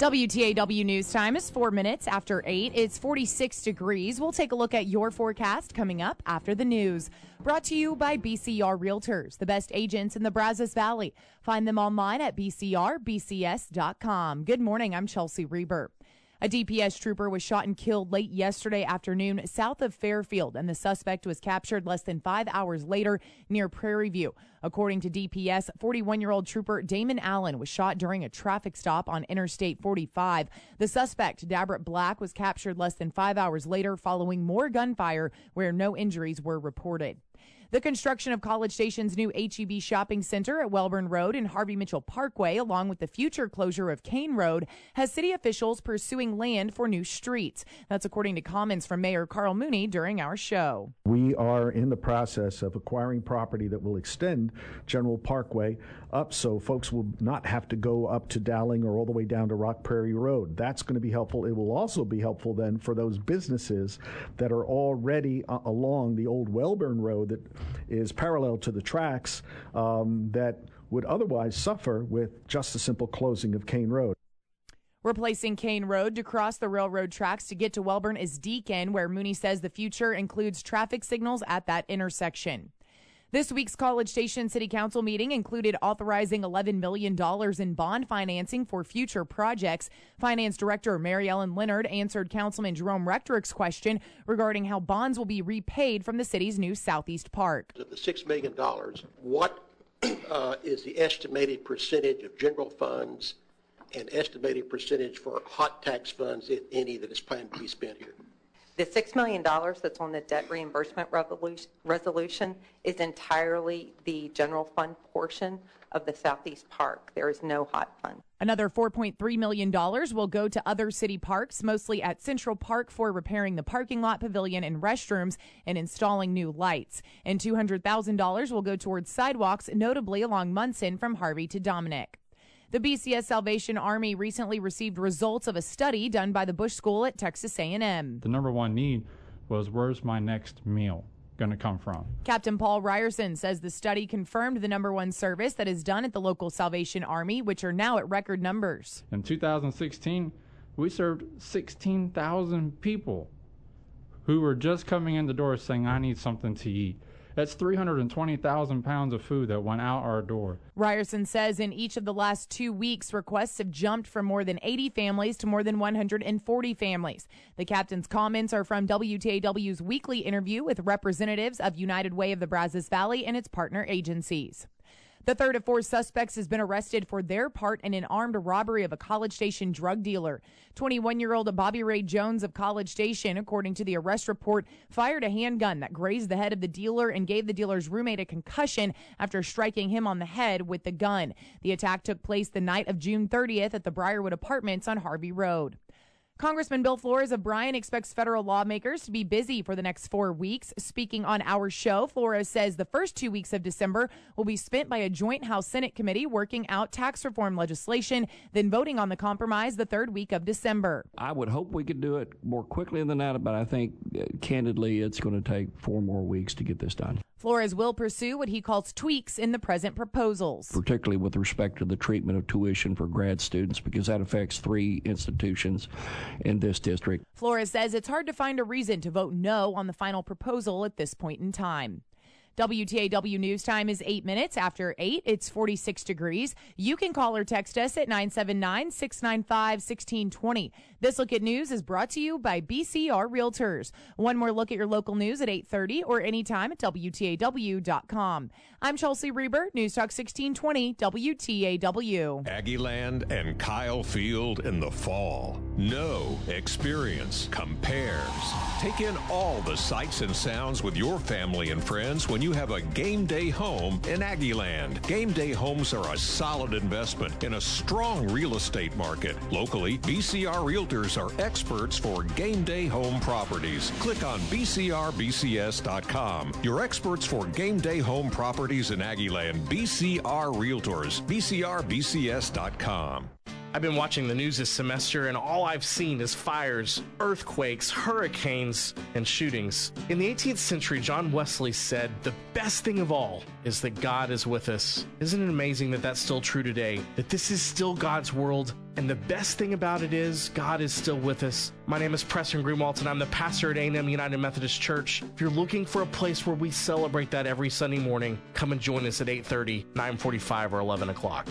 WTAW News Time is 4 minutes after 8. It's 46 degrees. We'll take a look at your forecast coming up after the news. Brought to you by BCR Realtors, the best agents in the Brazos Valley. Find them online at bcrbcs.com. Good morning. I'm Chelsea Reber. A DPS trooper was shot and killed late yesterday afternoon south of Fairfield, and the suspect was captured less than 5 hours later near Prairie View. According to DPS, 41-year-old trooper Damon Allen was shot during a traffic stop on Interstate 45. The suspect, Dabrit Black, was captured less than 5 hours later following more gunfire where no injuries were reported. The construction of College Station's new H-E-B shopping center at Welborn Road and Harvey Mitchell Parkway, along with the future closure of Kane Road, has city officials pursuing land for new streets. That's according to comments from Mayor Carl Mooney during our show. We are in the process of acquiring property that will extend General Parkway up so folks will not have to go up to Dowling or all the way down to Rock Prairie Road. That's going to be helpful. It will also be helpful then for those businesses that are already along the old Welborn Road that is parallel to the tracks that would otherwise suffer with just a simple closing of Kane Road. Replacing Kane Road to cross the railroad tracks to get to Welborn is Deacon, where Mooney says the future includes traffic signals at that intersection. This week's College Station City Council meeting included authorizing $11 million in bond financing for future projects. Finance Director Mary Ellen Leonard answered Councilman Jerome Rechterick's question regarding how bonds will be repaid from the city's new Southeast Park. Of the $6 million, what is the estimated percentage of general funds and estimated percentage for hot tax funds, if any, that is planned to be spent here? The $6 million that's on the debt reimbursement resolution is entirely the general fund portion of the Southeast Park. There is no hot fund. Another $4.3 million will go to other city parks, mostly at Central Park for repairing the parking lot, pavilion, and restrooms and installing new lights. And $200,000 will go towards sidewalks, notably along Munson from Harvey to Dominic. The BCS Salvation Army recently received results of a study done by the Bush School at Texas A&M. The number one need was, where's my next meal going to come from? Captain Paul Ryerson says the study confirmed the number one service that is done at the local Salvation Army, which are now at record numbers. In 2016, we served 16,000 people who were just coming in the door saying, I need something to eat. That's 320,000 pounds of food that went out our door. Ryerson says in each of the last 2 weeks, requests have jumped from more than 80 families to more than 140 families. The captain's comments are from WTAW's weekly interview with representatives of United Way of the Brazos Valley and its partner agencies. The third of four suspects has been arrested for their part in an armed robbery of a College Station drug dealer. 21-year-old Bobby Ray Jones of College Station, according to the arrest report, fired a handgun that grazed the head of the dealer and gave the dealer's roommate a concussion after striking him on the head with the gun. The attack took place the night of June 30th at the Briarwood Apartments on Harvey Road. Congressman Bill Flores of Bryan expects federal lawmakers to be busy for the next 4 weeks. Speaking on our show, Flores says the first 2 weeks of December will be spent by a joint House-Senate committee working out tax reform legislation, then voting on the compromise the third week of December. I would hope we could do it more quickly than that, but I think, candidly, it's going to take 4 more weeks to get this done. Flores will pursue what he calls tweaks in the present proposals, particularly with respect to the treatment of tuition for grad students, because that affects 3 institutions in this district. Flores says it's hard to find a reason to vote no on the final proposal at this point in time. WTAW News Time is 8 minutes after 8. It's 46 degrees. You can call or text us at 979-695-1620. This Look at News is brought to you by BCR Realtors. One more look at your local news at 8:30 or anytime at WTAW.com. I'm Chelsea Reber, News Talk 1620, WTAW. Aggieland and Kyle Field in the fall. Know, experience, compares. Take in all the sights and sounds with your family and friends when you have a game day home in Aggieland. Game day homes are a solid investment in a strong real estate market. Locally, BCR Realtors are experts for game day home properties. Click on BCRBCS.com. Your experts for game day home properties in Aggieland, BCR Realtors, BCRBCS.com. I've been watching the news this semester, and all I've seen is fires, earthquakes, hurricanes, and shootings. In the 18th century, John Wesley said, "The best thing of all is that God is with us." Isn't it amazing that that's still true today? That this is still God's world, and the best thing about it is God is still with us. My name is Preston Greenwalt, and I'm the pastor at A&M United Methodist Church. If you're looking for a place where we celebrate that every Sunday morning, come and join us at 8:30, 9:45, or 11 o'clock.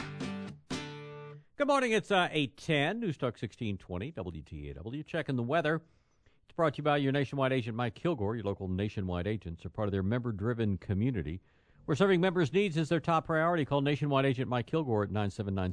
Good morning. It's 8:10, News Talk 1620, WTAW. Checking the weather. It's brought to you by your nationwide agent, Mike Kilgore. Your local nationwide agents are part of their member-driven community, where serving members' needs is their top priority. Call nationwide agent Mike Kilgore at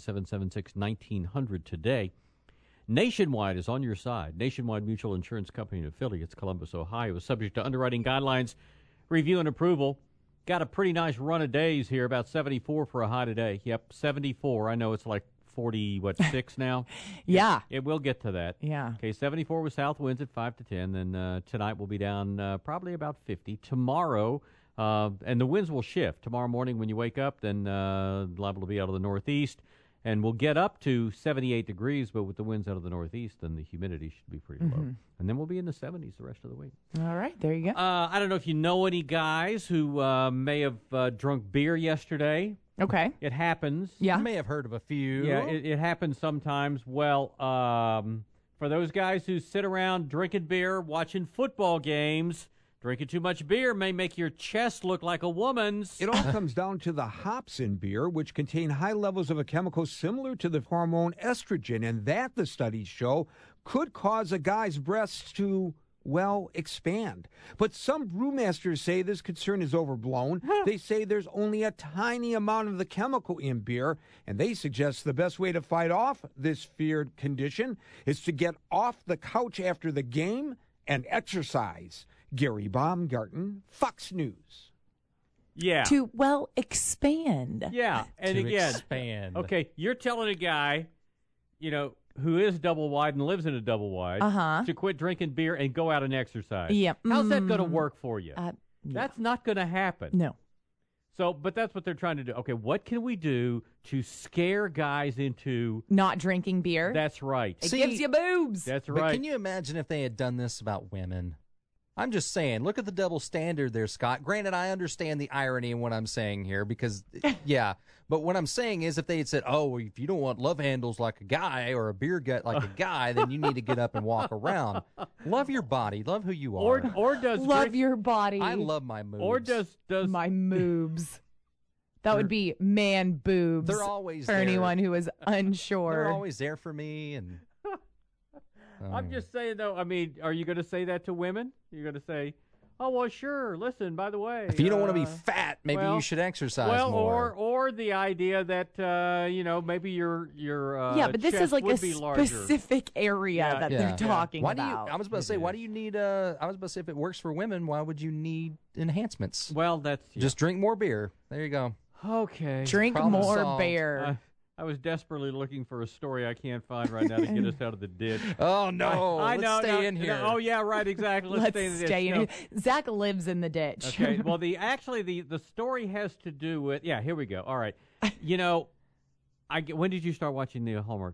979-776-1900 today. Nationwide is on your side. Nationwide Mutual Insurance Company and affiliates, Columbus, Ohio, is subject to underwriting guidelines, review, and approval. Got a pretty nice run of days here, about 74 for a high today. Yep, 74. I know it's like 6 now? Yeah. It will get to that. Yeah. Okay, 74 with south winds at 5 to 10. Then tonight we'll be down probably about 50. Tomorrow, and the winds will shift. Tomorrow morning when you wake up, then liable to be out of the northeast. And we'll get up to 78 degrees, but with the winds out of the northeast, then the humidity should be pretty low. And then we'll be in the 70s the rest of the week. All right, there you go. I don't know if you know any guys who may have drunk beer yesterday. Okay. It happens. Yeah. I may have heard of a few. Yeah, it happens sometimes. Well, for those guys who sit around drinking beer, watching football games, drinking too much beer may make your chest look like a woman's. It all comes down to the hops in beer, which contain high levels of a chemical similar to the hormone estrogen, and that, the studies show, could cause a guy's breasts to, well, expand. But some brewmasters say this concern is overblown. They say there's only a tiny amount of the chemical in beer, and they suggest the best way to fight off this feared condition is to get off the couch after the game and exercise. Gary Baumgarten, Fox News. Yeah. To, well, expand. Yeah. And to again, expand. Okay, you're telling a guy, who is double wide and lives in a double wide to quit drinking beer and go out and exercise. Yeah. How's that going to work for you? Yeah. That's not going to happen. No. So, but that's what they're trying to do. Okay, what can we do to scare guys into not drinking beer? That's right. It gives you boobs. That's But right. can you imagine if they had done this about women? I'm just saying, look at the double standard there, Scott. Granted, I understand the irony in what I'm saying here because, yeah, but what I'm saying is if they had said, oh, if you don't want love handles like a guy or a beer gut like a guy, then you need to get up and walk around. Love your body. Love who you are. Or does love your body. I love my moves. Or does my moobs. That would be man boobs. They're always for there. anyone who is unsure. They're always there for me. And I'm just saying, though, I mean, are you going to say that to women? You're going to say, oh, well, sure, listen, by the way. If you don't want to be fat, maybe you should exercise more. Or the idea that, maybe your yeah, but this is like a larger. Specific area that they're talking why about. I was about to say, why do you need, I was about to say, if it works for women, why would you need enhancements? Well, that's... Yeah. Just drink more beer. There you go. Okay. Drink Problem more solved. beer. I was desperately looking for a story I can't find right now to get us out of the ditch. Oh, no. Let's stay in here. Oh, yeah, right, exactly. Let's stay in the ditch. Here. Zach lives in the ditch. Okay, well, the story has to do with... Yeah, here we go. All right. When did you start watching the Hallmark?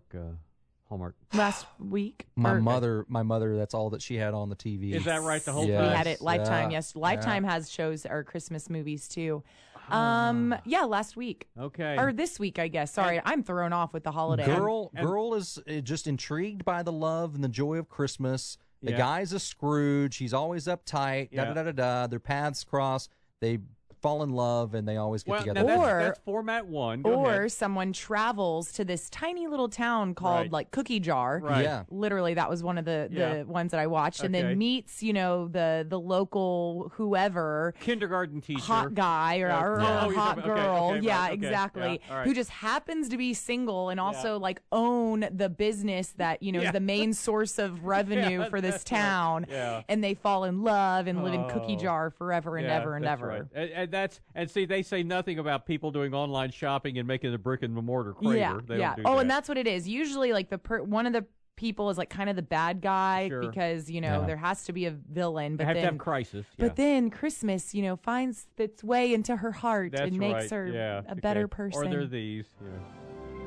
Last week. My mother, that's all that she had on the TV. Is that right? The whole yes. time? We had it Lifetime. Yes, Lifetime has shows or Christmas movies too. Yeah, last week. Okay. Or this week, I guess. Sorry, I'm thrown off with the holiday. Girl is just intrigued by the love and the joy of Christmas. The guy's a Scrooge. He's always uptight. Their paths cross. They fall in love and they always get together. That's format one. Go ahead. Someone travels to this tiny little town called like Cookie Jar. Right. Yeah. Literally, that was one of the ones that I watched, and then meets the local whoever kindergarten teacher, hot guy or hot girl. Okay, yeah, right, exactly. Yeah, right. Who just happens to be single and also like own the business that is the main source of revenue for this town. Right. Yeah. And they fall in love and live in Cookie Jar forever and ever and ever. Right. And see, they say nothing about people doing online shopping and making a brick and mortar crater. Yeah, They don't do that. that. And that's what it is. Usually, like one of the people is like kind of the bad guy because there has to be a villain. But they have to have crisis. But then Christmas, finds its way into her heart and makes her a better person. Or they're these.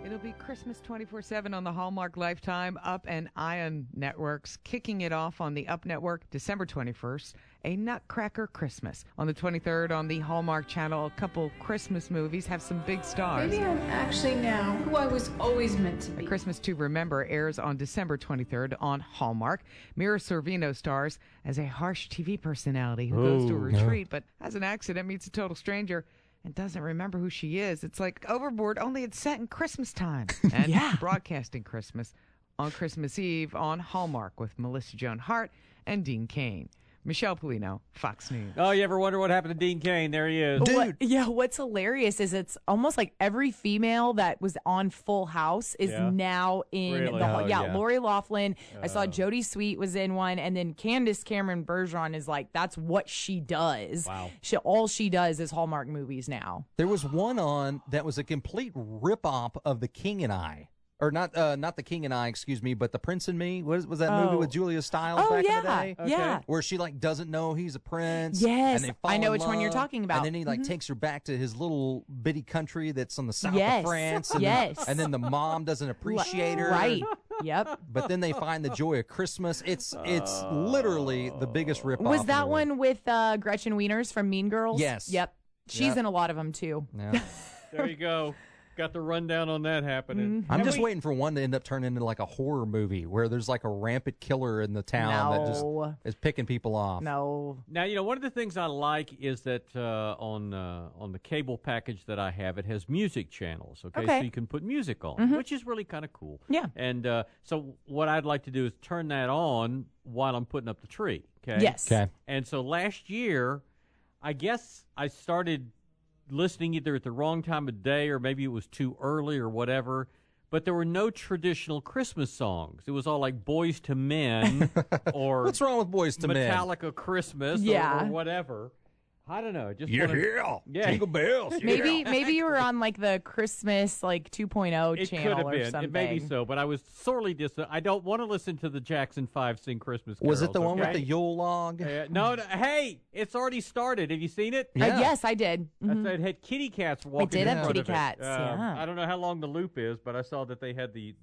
It'll be Christmas 24/7 on the Hallmark Lifetime Up and Ion networks, kicking it off on the Up Network December 21st, A Nutcracker Christmas. On the 23rd on the Hallmark Channel, a couple Christmas movies have some big stars. Maybe I'm actually now who I was always meant to be. A Christmas to Remember airs on December 23rd on Hallmark. Mira Sorvino stars as a harsh TV personality who goes to a retreat but has an accident, meets a total stranger, and doesn't remember who she is. It's like Overboard, only it's set in Christmas time. And broadcasting Christmas on Christmas Eve on Hallmark with Melissa Joan Hart and Dean Cain. Michelle Polino, Fox News. Oh, you ever wonder what happened to Dean Cain? There he is. What's hilarious is it's almost like every female that was on Full House is now in Lori Loughlin. I saw Jodie Sweet was in one, and then Candace Cameron Bergeron is like, that's what she does. Wow. All she does is Hallmark movies now. There was one on that was a complete rip-off of The King and I. Or not The King and I, excuse me, but The Prince and Me. Was that movie with Julia Stiles back in the day? Yeah. Where she doesn't know he's a prince. Yes, and they fall I know in which one you're love, talking about. And then he takes her back to his little bitty country that's on the south of France. And and then the mom doesn't appreciate her. Right. Yep. But then they find the joy of Christmas. It's literally the biggest rip-off. Was that one with Gretchen Wieners from Mean Girls? Yes. Yep. She's in a lot of them too. Yeah. There you go. Got the rundown on that happening. I'm just waiting for one to end up turning into like a horror movie where there's like a rampant killer in the town that just is picking people off. No. Now, one of the things I like is that on the cable package that I have, it has music channels, okay? So you can put music on, which is really kind of cool. Yeah. And so what I'd like to do is turn that on while I'm putting up the tree, okay? Yes. Okay. And so last year, I guess I started listening either at the wrong time of day or maybe it was too early or whatever, but there were no traditional Christmas songs. It was all like Boys to Men or what's wrong with Boys to Men? Metallica Christmas or whatever. I don't know. Just Jingle bells. Maybe you were on like the Christmas 2.0 it channel could have or been. something. It may be so, but I was sorely I don't want to listen to the Jackson 5 sing Christmas carols. Was it the one with the Yule log? No, hey, it's already started. Have you seen it? Yes, I did. It had kitty cats walking. It did have kitty cats. cats. I don't know how long the loop is, but I saw that they had the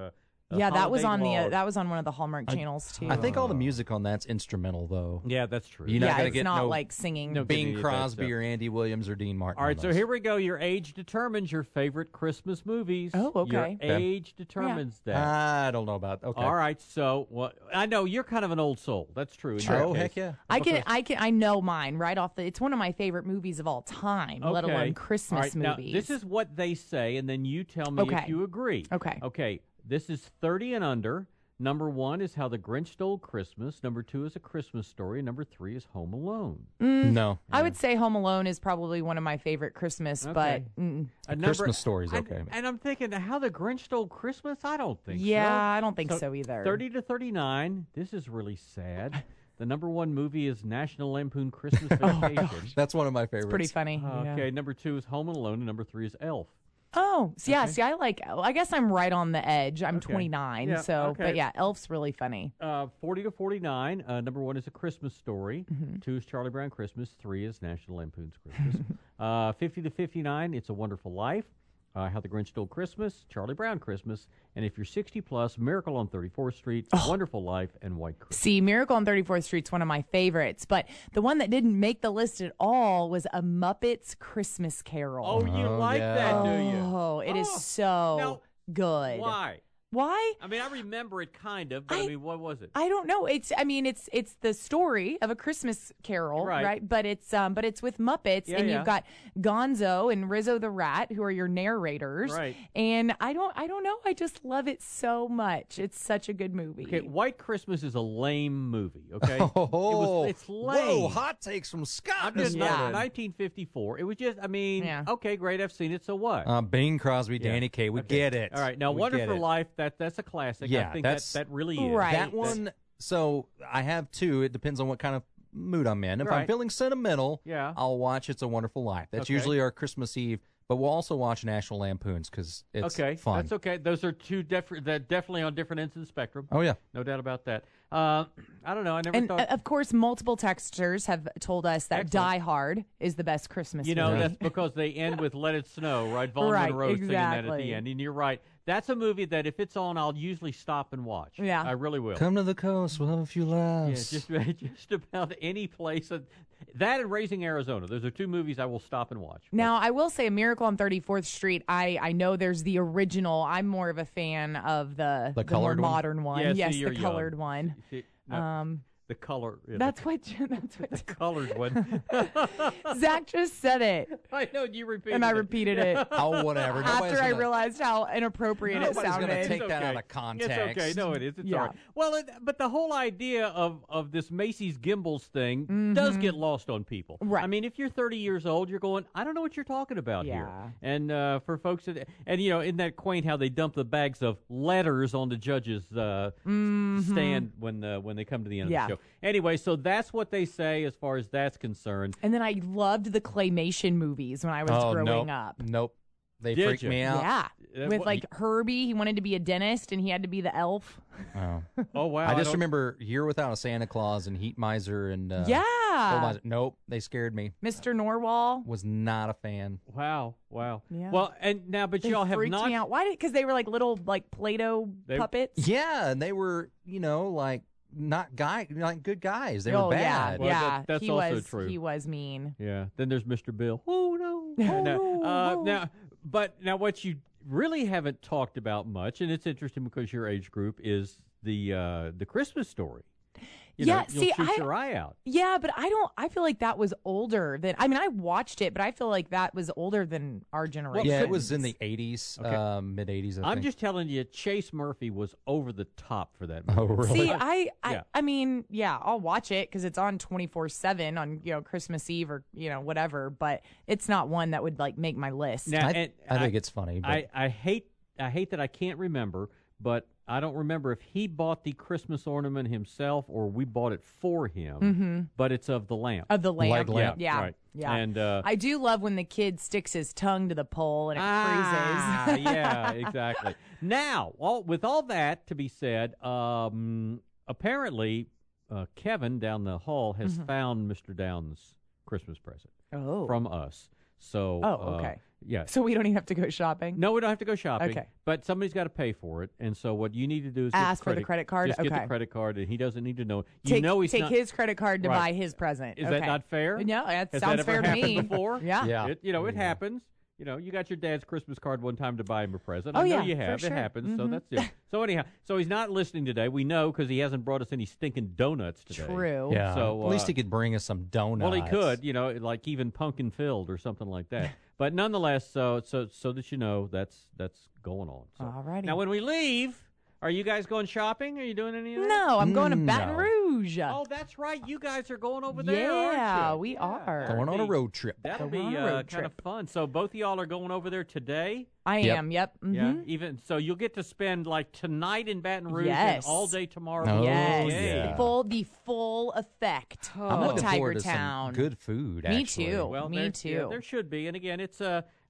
that was on holiday log. that was on one of the Hallmark channels too. I think all the music on that's instrumental though. Yeah, that's true. You're not gonna it's get not no like singing. Bing Crosby or Andy Williams or Dean Martin. All right, so here we go. Your age determines your favorite Christmas movies. Oh, okay. Your age determines that. I don't know about. Okay. All right, so I know you're kind of an old soul. That's true. In True. your Oh, case. heck yeah. I know mine right off it's one of my favorite movies of all time, let alone Christmas All right, movies. Now, this is what they say, and then you tell me if you agree. Okay. This is 30 and under. Number 1 is How the Grinch Stole Christmas. Number 2 is A Christmas Story. Number 3 is Home Alone. No. I would say Home Alone is probably one of my favorite Christmas, but Christmas Story's okay. And I'm thinking, How the Grinch Stole Christmas? I don't think so. Yeah, I don't think so either. 30 to 39. This is really sad. The number 1 movie is National Lampoon Christmas Vacation. That's one of my favorites. It's pretty funny. Okay, number 2 is Home Alone, and number 3 is Elf. Oh, see, I guess I'm right on the edge. I'm 29, but yeah, Elf's really funny. 40 to 49, number 1 is A Christmas Story, 2 is Charlie Brown Christmas, 3 is National Lampoon's Christmas. 50 to 59, It's a Wonderful Life, How the Grinch Stole Christmas, Charlie Brown Christmas, and if you're 60 plus, Miracle on 34th Street, Wonderful Life, and White Christmas. See, Miracle on 34th Street's one of my favorites, but the one that didn't make the list at all was A Muppets Christmas Carol. Oh, you like that, do you? Oh, it is so good. Why? Why? I mean, I remember it kind of, but I mean, what was it? I don't know. It's the story of A Christmas Carol, right? But it's with Muppets, and you've got Gonzo and Rizzo the Rat, who are your narrators, right? And I don't know. I just love it so much. It's such a good movie. Okay, White Christmas is a lame movie. Okay, it's lame. Whoa, hot takes from Scott. I'm just 1954. It was just, okay, great. I've seen it. So what? Bing Crosby, Danny Kaye. We get it. All right, now Wonderful Life. That's a classic. Yeah, I think that really is. Right. That one, so I have 2. It depends on what kind of mood I'm in. If I'm feeling sentimental, I'll watch It's a Wonderful Life. That's usually our Christmas Eve. But we'll also watch National Lampoons because it's fun. That's okay. Those are 2 definitely on different ends of the spectrum. Oh, yeah. No doubt about that. I don't know. I never And thought. of course, multiple texters have told us that Excellent. Die Hard is the best Christmas movie. That's because they end with "Let It Snow," right? Vaughn Right, Monroe singing that at exactly. the end, and you're right. That's a movie that if it's on, I'll usually stop and watch. Yeah. I really will. Come to the coast. We'll have a few laughs. Yeah, just about any place. That and Raising Arizona. Those are two movies I will stop and watch. Now, I will say A Miracle on 34th Street, I know there's the original. I'm more of a fan of the more colored one? modern one. Yeah, yes, see, the you're colored young. one. No, the color. Yeah, That's what the colored one. Zach just said it. I know, you repeated And I it. repeated it. Oh, whatever. After I realized how inappropriate it Nobody's sounded. gonna take It's that okay. out of context. It's okay. No, it is. It's Yeah. all right. Well, but the whole idea of this Macy's Gimbals thing does get lost on people. Right. I mean, if you're 30 years old, you're going, I don't know what you're talking about here. Yeah. And for folks that, and isn't that quaint how they dump the bags of letters on the judge's stand when they come to the end Yeah. of the show. Anyway, so that's what they say as far as that's concerned. And then I loved the claymation movies when I was growing nope. up. Nope. They Did freaked you? me out. Yeah. With what- like Herbie, he wanted to be a dentist and he had to be the elf. Oh. Oh wow! I just don't- remember Year Without a Santa Claus and Heat Miser and Yeah. Coal Miser. Nope, they scared me. Mr. Norwal. Was not a fan. Wow. Yeah. Well, and now, but They y'all have freaked not. me out. Why did? Because they were like little like Play-Doh puppets. Yeah, and they were like not good guys. They oh were bad. Well, yeah. that's he also was, true. He was mean. Yeah. Then there's Mr. Bill. Oh no. Now what you really haven't talked about much, and it's interesting because your age group is the Christmas Story. Yeah, you'll see, shoot your eye out. Yeah, but I feel like that was older than. I mean, I watched it, but I feel like that was older than our generation. Yeah, it was in the 80s, mid 80s. I I'm think. just telling you, Chase Murphy was over the top for that movie. Oh, really? See, Yeah. I mean, yeah, I'll watch it because it's on 24/7 on Christmas Eve or whatever. But it's not one that would like make my list. Now, I and think it's funny. But I hate that I can't remember, but I don't remember if he bought the Christmas ornament himself or we bought it for him. But it's of the lamp. Of the lamp. Like lamp. Yeah. Right. Yeah. And I do love when the kid sticks his tongue to the pole and it freezes. yeah, exactly. Now, with all that to be said, apparently Kevin down the hall has found Mr. Downs' Christmas present from us. So, okay. Yeah. So we don't even have to go shopping? No, we don't have to go shopping. Okay. But somebody's got to pay for it. And so what you need to do is Ask for the credit card? Just get Okay. the credit card, and he doesn't need to know. Take he's take not, his credit card to Right. buy his present. Is that Okay. not fair? No, that Has sounds that ever fair to happened me. before? Yeah. Yeah. It happens. You got your dad's Christmas card one time to buy him a present. Oh, I know yeah, you for have. sure. It happens. So that's it. So anyhow, so he's not listening today. We know because he hasn't brought us any stinking donuts today. True. yeah, So, at least he could bring us some donuts. Well, he could, like even pumpkin filled or something like that. But nonetheless, so that you know, that's going on. So. Alrighty. Now, when we leave, are you guys going shopping? Are you doing any of that? No, I'm going to Baton No. Rouge. Oh, that's right. You guys are going over there, Yeah, aren't you? we are. Going on a road trip. That'll Going be on a road kind of trip. fun. So both of y'all are going over there today. I Yep. am. Yep. Yeah. Mhm. Even so, you'll get to spend like tonight in Baton Rouge Yes. and all day tomorrow. Oh, Yes. yeah. The full effect I'm of looking Tiger forward to Town. some good food. Me actually. too. Well, Me there, too. Yeah, there should be. And again, it's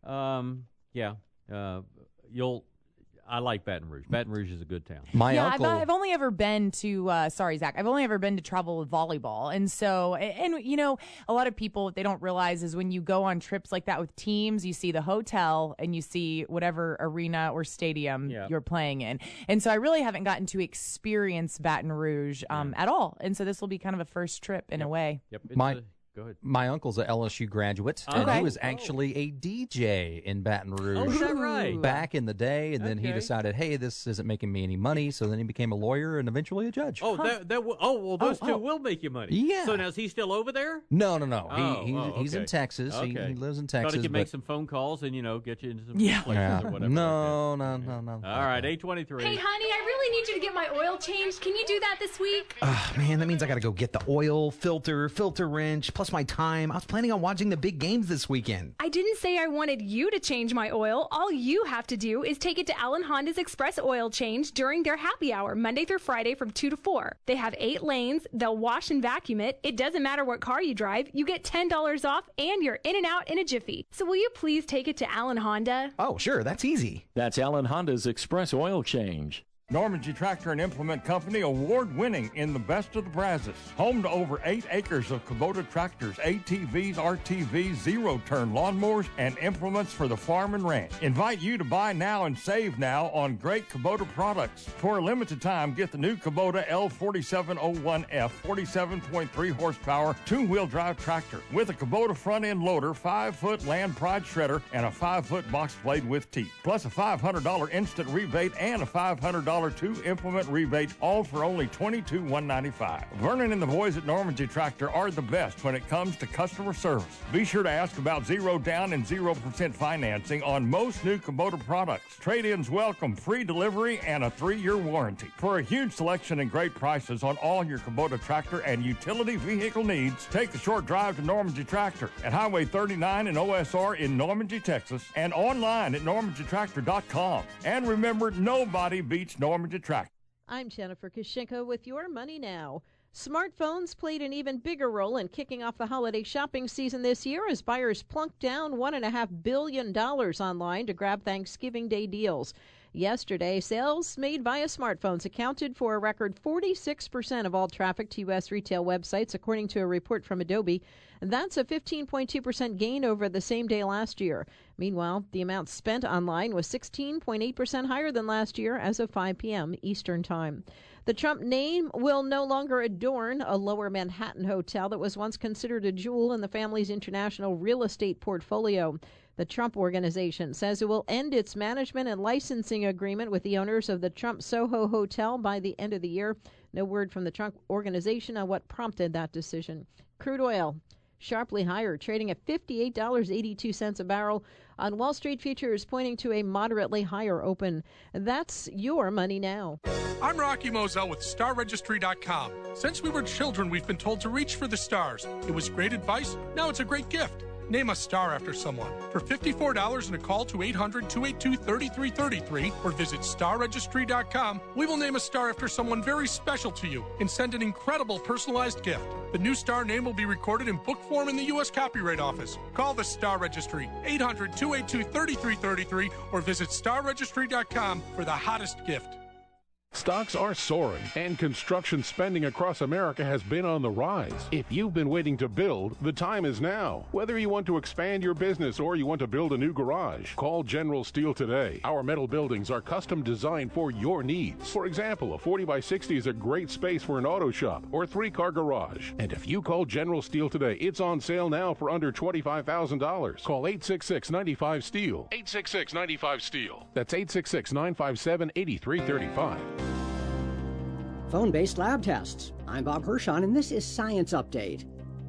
I like Baton Rouge. Baton Rouge is a good town. My Yeah, uncle. I've only ever been to, sorry, Zach, I've only ever been to travel with volleyball. And so, and a lot of people, what they don't realize is when you go on trips like that with teams, you see the hotel and you see whatever arena or stadium you're playing in. And so I really haven't gotten to experience Baton Rouge at all. And so this will be kind of a first trip in a way. Yep. Go ahead. My uncle's a LSU graduate, and Okay. he was actually a DJ in Baton Rouge. Oh, is that right? Back in the day, and then he Okay. decided, hey, this isn't making me any money, so then he became a lawyer and eventually a judge. Oh, those two will make you money. Yeah. So now is he still over there? No. He's in okay. Texas. Okay. He lives in Thought Texas. he could make but- some phone calls and get you into some Yeah. places Yeah. or whatever. No. All right, 8:23. Hey, honey, I really need you to get my oil changed. Can you do that this week? Man, that means I gotta go get the oil, filter wrench, plus my time. I was planning on watching the big games this weekend. I didn't say I wanted you to change my oil. All you have to do is take it to Allen Honda's Express Oil Change during their happy hour, Monday through Friday from 2 to 4. They have 8 lanes. They'll wash and vacuum it. It doesn't matter what car you drive. You get $10 off, and you're in and out in a jiffy. So will you please take it to Allen Honda? Oh, sure, that's easy. That's Allen Honda's Express Oil Change. Normandy Tractor and Implement Company, award-winning in the best of the Brazos. Home to over 8 acres of Kubota tractors, ATVs, RTVs, zero-turn lawnmowers, and implements for the farm and ranch. Invite you to buy now and save now on great Kubota products. For a limited time, get the new Kubota L4701F, 47.3 horsepower, two-wheel drive tractor with a Kubota front-end loader, 5-foot Land Pride shredder, and a 5-foot box blade with teeth. Plus a $500 instant rebate and a $500 two-implement rebate, all for only $22,195. Vernon and the boys at Normandy Tractor are the best when it comes to customer service. Be sure to ask about zero down and 0% financing on most new Kubota products. Trade-ins welcome, free delivery, and a 3-year warranty. For a huge selection and great prices on all your Kubota tractor and utility vehicle needs, take the short drive to Normandy Tractor at Highway 39 and OSR in Normandy, Texas, and online at normandytractor.com. And remember, nobody beats Normandy Tractor. I'm Jennifer Kushinka with Your Money Now. Smartphones played an even bigger role in kicking off the holiday shopping season this year as buyers plunked down $1.5 billion online to grab Thanksgiving Day deals. Yesterday, sales made via smartphones accounted for a record 46% of all traffic to U.S. retail websites, according to a report from Adobe. That's a 15.2% gain over the same day last year. Meanwhile, the amount spent online was 16.8% higher than last year as of 5 p.m. Eastern Time. The Trump name will no longer adorn a Lower Manhattan hotel that was once considered a jewel in the family's international real estate portfolio. The Trump Organization says it will end its management and licensing agreement with the owners of the Trump Soho Hotel by the end of the year. No word from the Trump Organization on what prompted that decision. Crude oil sharply higher, trading at $58.82 a barrel on Wall Street futures, pointing to a moderately higher open. That's Your Money Now. I'm Rocky Moselle with StarRegistry.com. Since we were children, we've been told to reach for the stars. It was great advice. Now it's a great gift. Name a star after someone. For $54 and a call to 800-282-3333 or visit StarRegistry.com, we will name a star after someone very special to you and send an incredible personalized gift. The new star name will be recorded in book form in the U.S. Copyright Office. Call the Star Registry, 800-282-3333 or visit StarRegistry.com for the hottest gift. Stocks are soaring, and construction spending across America has been on the rise. If you've been waiting to build, the time is now. Whether you want to expand your business or you want to build a new garage, call General Steel today. Our metal buildings are custom designed for your needs. For example, a 40x60 is a great space for an auto shop or 3-car garage. And if you call General Steel today, it's on sale now for under $25,000. Call 866-95-STEEL. 866-95-STEEL. That's 866-957-8335. Phone-based lab tests. I'm Bob Hirschon, and this is Science Update.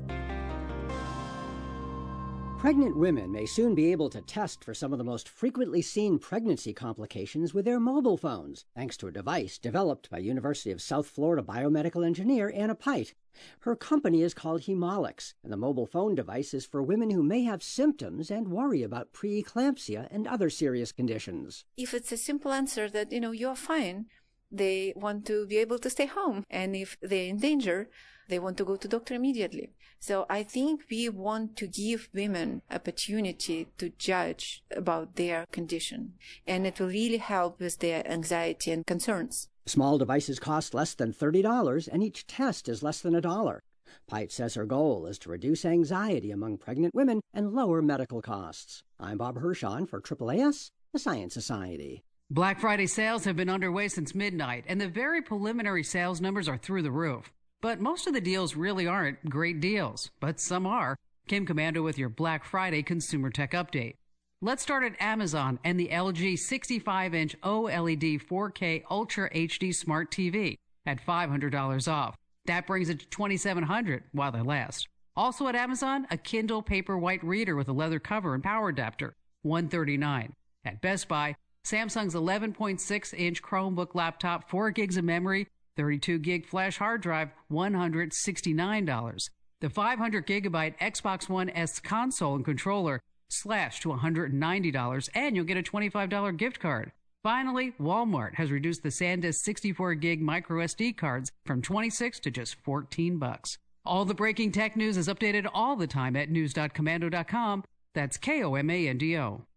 Pregnant women may soon be able to test for some of the most frequently seen pregnancy complications with their mobile phones, thanks to a device developed by University of South Florida biomedical engineer Anna Pite. Her company is called Hemolix, and the mobile phone device is for women who may have symptoms and worry about preeclampsia and other serious conditions. If it's a simple answer that, you're fine, they want to be able to stay home. And if they're in danger, they want to go to doctor immediately. So I think we want to give women opportunity to judge about their condition. And it will really help with their anxiety and concerns. Small devices cost less than $30, and each test is less than $1. Pite says her goal is to reduce anxiety among pregnant women and lower medical costs. I'm Bob Hirschon for AAAS, the Science Society. Black Friday sales have been underway since midnight, and the very preliminary sales numbers are through the roof. But most of the deals really aren't great deals, but some are. Kim Komando with your Black Friday Consumer Tech Update. Let's start at Amazon and the LG 65-inch OLED 4K Ultra HD Smart TV at $500 off. That brings it to $2,700 while they last. Also at Amazon, a Kindle Paperwhite reader with a leather cover and power adapter, $139. At Best Buy, Samsung's 11.6-inch Chromebook laptop, 4 gigs of memory, 32 gig flash hard drive, $169. The 500 gigabyte Xbox One S console and controller slashed to $190, and you'll get a $25 gift card. Finally, Walmart has reduced the SanDisk 64 gig micro SD cards from $26 to just $14. All the breaking tech news is updated all the time at news.komando.com. That's KOMANDO.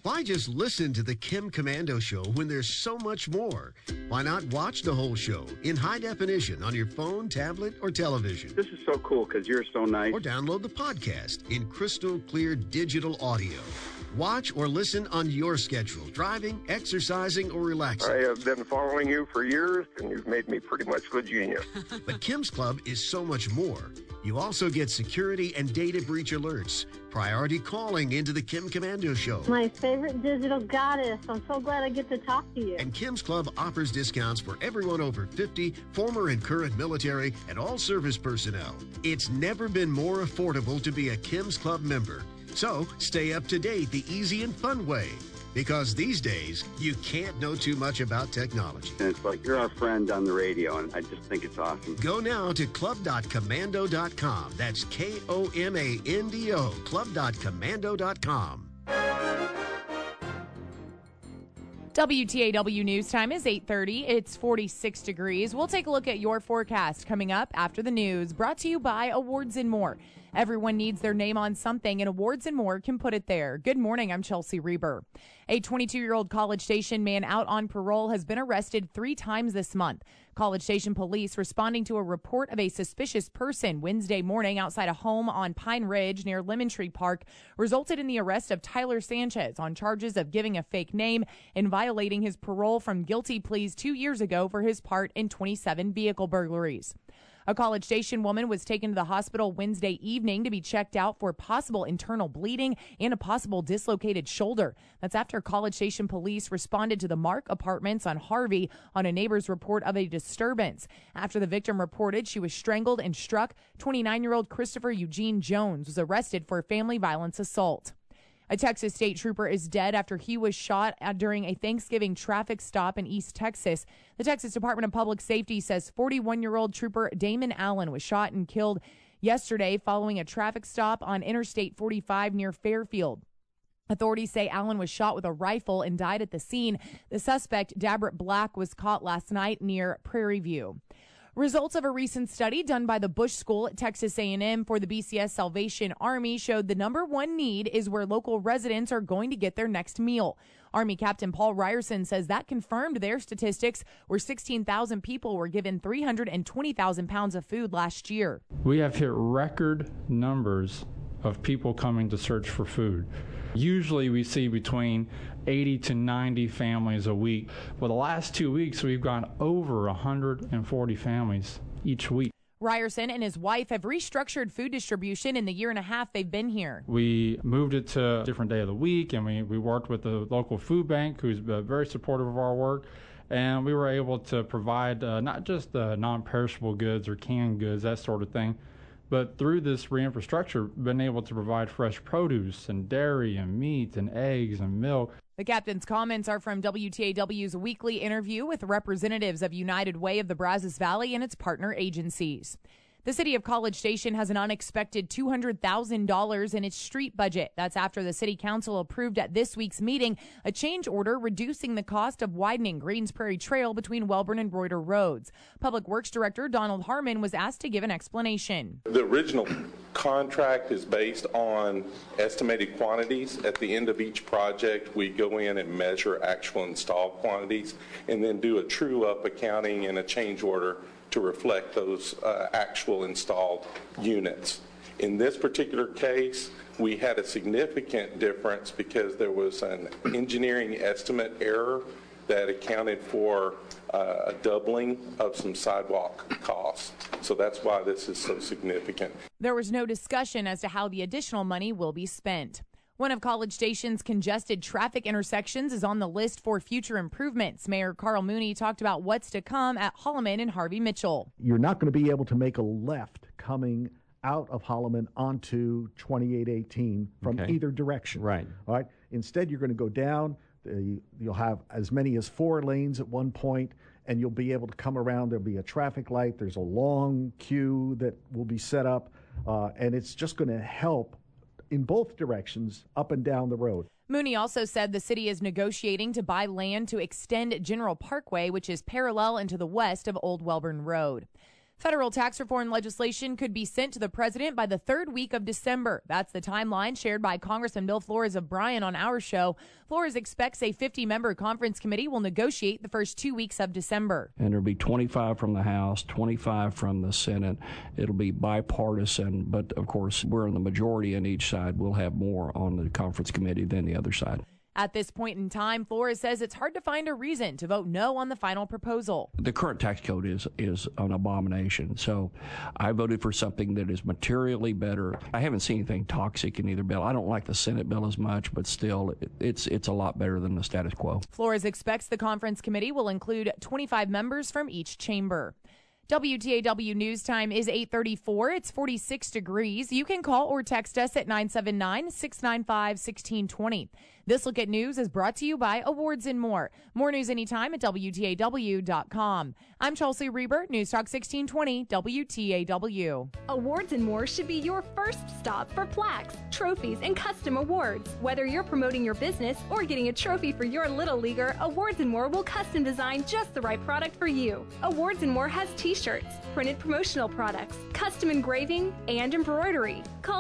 Why just listen to the Kim Komando Show when there's so much more? Why not watch the whole show in high definition on your phone, tablet, or television? This is so cool because you're so nice. Or download the podcast in crystal clear digital audio. Watch or listen on your schedule, driving, exercising, or relaxing. I have been following you for years, and you've made me pretty much the genius. But Kim's Club is so much more. You also get security and data breach alerts, priority calling into the Kim Komando Show. My favorite digital goddess. I'm so glad I get to talk to you. And Kim's Club offers discounts for everyone over 50, former and current military, and all service personnel. It's never been more affordable to be a Kim's Club member. So stay up to date the easy and fun way. Because these days, you can't know too much about technology. And it's like you're our friend on the radio, and I just think it's awesome. Go now to club.commando.com. That's Komando, club.commando.com. WTAW News Time is 8:30. It's 46 degrees. We'll take a look at your forecast coming up after the news. Brought to you by Awards and More. Everyone needs their name on something, and Awards and More can put it there. Good morning. I'm Chelsea Reber. A 22-year-old College Station man out on parole has been arrested 3 times this month. College Station police responding to a report of a suspicious person Wednesday morning outside a home on Pine Ridge near Lemon Tree Park resulted in the arrest of Tyler Sanchez on charges of giving a fake name and violating his parole from guilty pleas 2 years ago for his part in 27 vehicle burglaries. A College Station woman was taken to the hospital Wednesday evening to be checked out for possible internal bleeding and a possible dislocated shoulder. That's after College Station police responded to the Mark Apartments on Harvey on a neighbor's report of a disturbance. After the victim reported she was strangled and struck, 29-year-old Christopher Eugene Jones was arrested for family violence assault. A Texas state trooper is dead after he was shot during a Thanksgiving traffic stop in East Texas. The Texas Department of Public Safety says 41-year-old trooper Damon Allen was shot and killed yesterday following a traffic stop on Interstate 45 near Fairfield. Authorities say Allen was shot with a rifle and died at the scene. The suspect, Dabrit Black, was caught last night near Prairie View. Results of a recent study done by the Bush School at Texas A&M for the BCS Salvation Army showed the number one need is where local residents are going to get their next meal. Army Captain Paul Ryerson says that confirmed their statistics where 16,000 people were given 320,000 pounds of food last year. We have hit record numbers of people coming to search for food. Usually we see between 80 to 90 families a week. For the last 2 weeks, we've gone over 140 families each week. Ryerson and his wife have restructured food distribution in the year and a half they've been here. We moved it to a different day of the week, and we worked with the local food bank, who's very supportive of our work. And we were able to provide not just non-perishable goods or canned goods, that sort of thing, but through this reinfrastructure, been able to provide fresh produce and dairy and meat and eggs and milk. The captain's comments are from WTAW's weekly interview with representatives of United Way of the Brazos Valley and its partner agencies. The city of College Station has an unexpected $200,000 in its street budget. That's after the city council approved at this week's meeting a change order reducing the cost of widening Greens Prairie Trail between Welborn and Reuter roads. Public Works Director Donald Harmon was asked to give an explanation. The original contract is based on estimated quantities. At the end of each project, we go in and measure actual installed quantities and then do a true-up accounting and a change order to reflect those actual installed units. In this particular case, we had a significant difference because there was an engineering estimate error that accounted for a doubling of some sidewalk costs. So that's why this is so significant. There was no discussion as to how the additional money will be spent. One of College Station's congested traffic intersections is on the list for future improvements. Mayor Carl Mooney talked about what's to come at Holloman and Harvey Mitchell. You're not going to be able to make a left coming out of Holloman onto 2818 from either direction. Right. All right. Instead, you're going to go down. You'll have as many as 4 lanes at one point, and you'll be able to come around. There'll be a traffic light. There's a long queue that will be set up, and it's just going to help in both directions, up and down the road. Mooney also said the city is negotiating to buy land to extend General Parkway, which is parallel and to the west of Old Welborn Road. Federal tax reform legislation could be sent to the president by the third week of December. That's the timeline shared by Congressman Bill Flores of Bryan on our show. Flores expects a 50-member conference committee will negotiate the first 2 weeks of December. And there'll be 25 from the House, 25 from the Senate. It'll be bipartisan, but of course, we're in the majority on each side. We'll have more on the conference committee than the other side. At this point in time, Flores says it's hard to find a reason to vote no on the final proposal. The current tax code is an abomination, so I voted for something that is materially better. I haven't seen anything toxic in either bill. I don't like the Senate bill as much, but still, it's a lot better than the status quo. Flores expects the conference committee will include 25 members from each chamber. WTAW News Time is 8:34. It's 46 degrees. You can call or text us at 979-695-1620. This Look at News is brought to you by Awards and More. More news anytime at WTAW.com. I'm Chelsea Reber, News Talk 1620, WTAW. Awards and More should be your first stop for plaques, trophies, and custom awards. Whether you're promoting your business or getting a trophy for your little leaguer, Awards and More will custom design just the right product for you. Awards and More has t-shirts, printed promotional products, custom engraving, and embroidery. Call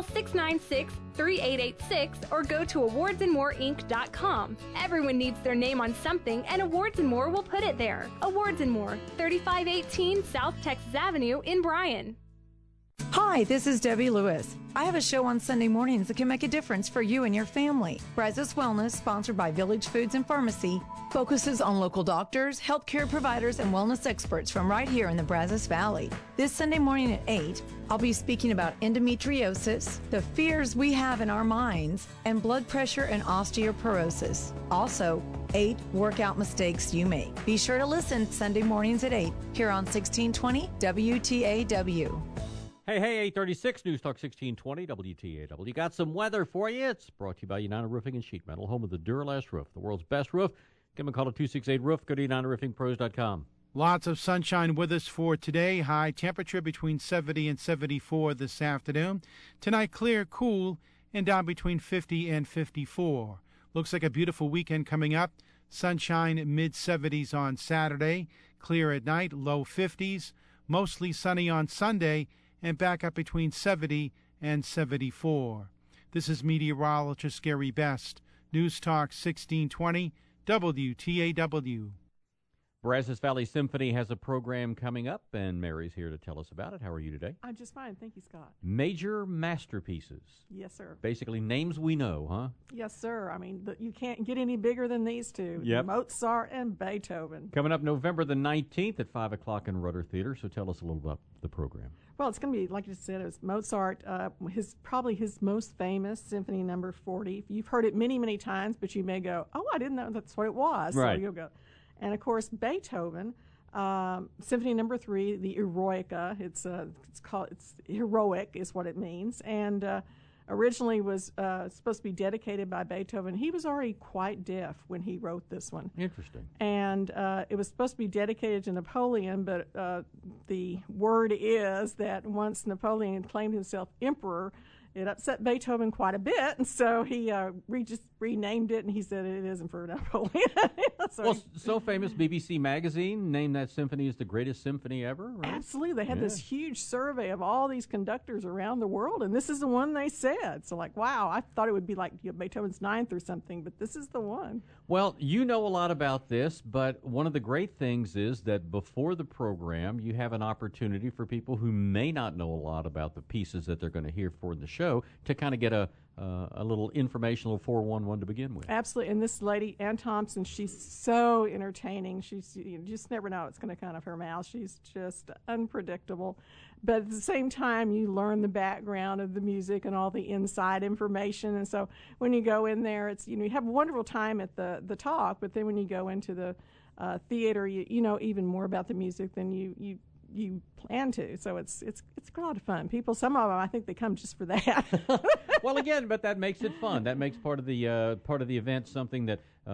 696-3886 or go to awardsandmoreinc.com. Everyone needs their name on something, and Awards and More will put it there. Awards and More, 3518 South Texas Avenue in Bryan. Hi, this is Debbie Lewis. I have a show on Sunday mornings that can make a difference for you and your family. Brazos Wellness, sponsored by Village Foods and Pharmacy, focuses on local doctors, healthcare providers, and wellness experts from right here in the Brazos Valley. This Sunday morning at 8, I'll be speaking about endometriosis, the fears we have in our minds, and blood pressure and osteoporosis. Also, 8 workout mistakes you make. Be sure to listen Sunday mornings at 8 here on 1620 WTAW. Hey, 836 News Talk 1620 WTAW. Got some weather for you. It's brought to you by United Roofing and Sheet Metal, home of the Duralast roof, the world's best roof. Give them a call at 268-ROOF. Go to UnitedRoofingPros.com. Lots of sunshine with us for today. High temperature between 70 and 74 this afternoon. Tonight, clear, cool, and down between 50 and 54. Looks like a beautiful weekend coming up. Sunshine, mid-70s on Saturday. Clear at night, low 50s. Mostly sunny on Sunday, and back up between 70 and 74. This is meteorologist Gary Best. News Talk 1620 WTAW. Brazos Valley Symphony has a program coming up, and Mary's here to tell us about it. How are you today? I'm just fine. Thank you, Scott. Major masterpieces. Yes, sir. Basically names we know, huh? Yes, sir. I mean, you can't get any bigger than these two. Yep. Mozart and Beethoven. Coming up November the 19th at 5 o'clock in Rudder Theater, so tell us a little about the program. Well, it's going to be, like you said, it was Mozart, probably his most famous, Symphony Number 40. You've heard it many, many times, but you may go, oh, I didn't know that's what it was. Right. So you'll go. And, of course, Beethoven, Symphony Number 3, the Eroica. It's heroic is what it means. And originally was supposed to be dedicated by Beethoven. He was already quite deaf when he wrote this one. Interesting. And it was supposed to be dedicated to Napoleon, but the word is that once Napoleon claimed himself emperor, it upset Beethoven quite a bit, and so he just renamed it, and he said it isn't for Napoleon. So famous BBC Magazine named that symphony as the greatest symphony ever, right? Absolutely. They had this huge survey of all these conductors around the world, and this is the one they said. So, like, wow, I thought it would be like Beethoven's Ninth or something, but this is the one. Well, you know a lot about this, but one of the great things is that before the program, you have an opportunity for people who may not know a lot about the pieces that they're going to hear for the show to kind of get a little informational 411 to begin with. Absolutely. And this lady, Ann Thompson, she's so entertaining. You just never know what's going to come out of her mouth. She's just unpredictable. But at the same time, you learn the background of the music and all the inside information. And so when you go in there, it's you have a wonderful time at the talk, but then when you go into the theater, you know even more about the music than you plan to. So it's a lot of fun. Some of them, I think they come just for that. Well, again, but that makes it fun. That makes part of the event something that